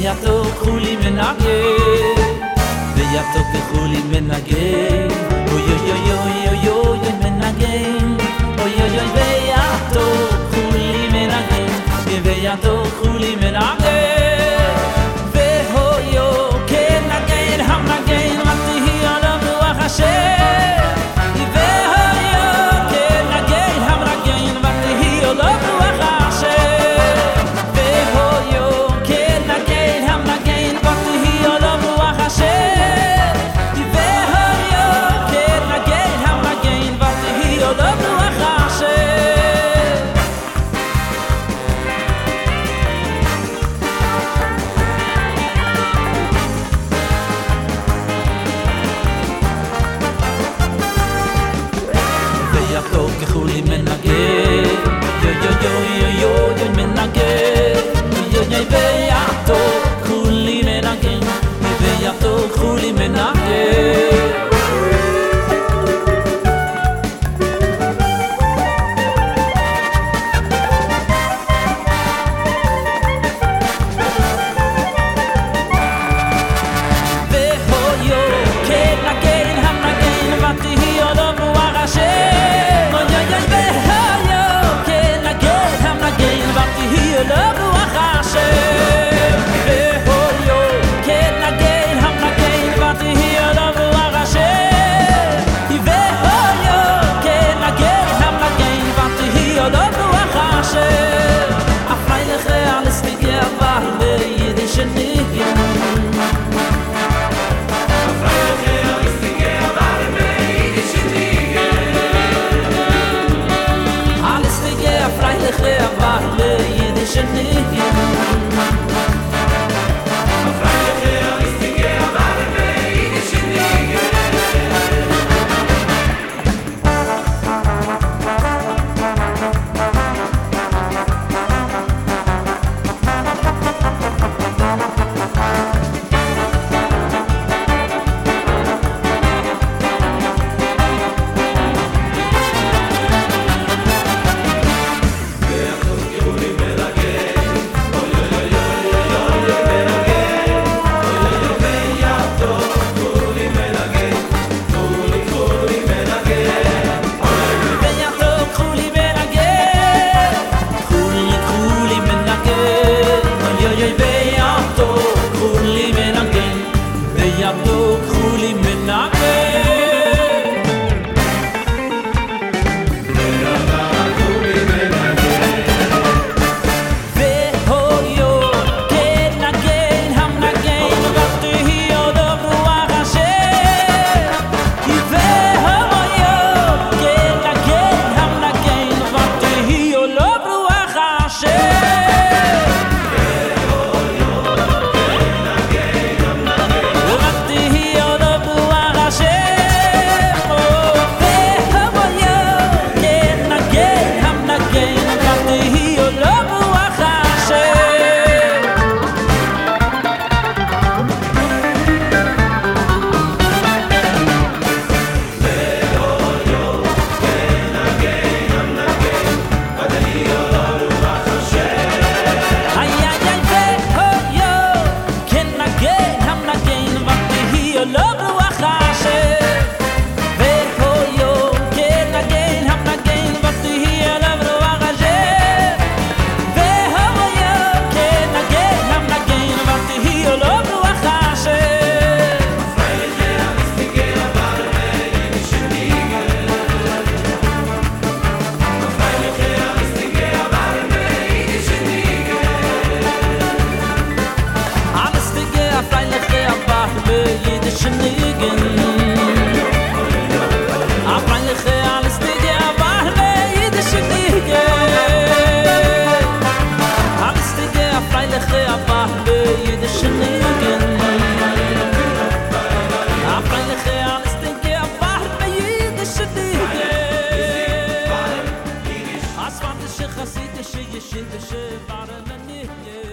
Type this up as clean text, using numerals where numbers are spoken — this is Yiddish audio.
ויתוק חולי מנגן ויתוק חולי מנגן אוי אוי אוי אוי אוי אוי מנגן אוי אוי אוי ויתוק חולי מנגן ויתוק חולי מנגן והויו כנגן המנגן ותהי עליו רוח השם והויו כנגן המנגן ותהי עליו רוח השם והויו כנגן המנגן ותהי עליו רוח השם והויו כנגן המנגן ותהי עליו רוח השם ויתוק חולי מנגן יו יו יו יו יו מנגן יו יו ויתוק חולי מנגן ויתוק חולי מנגן והויו כנגן המנגן ותהי עליו רוח השם אוי אוי אוי והויו כנגן המנגן ותהי עליו רוח השם והויו כנגן המנגן ותהי עליו רוח השם והויו כנגן המנגן ותהי עליו רוח השם הפרייlich realistische Wahl jüdische Nigen freilich erwarten jüdische Nigen freilich realistische erwarten jüdische Nigen Chassidische Geschichte, wahre Manier.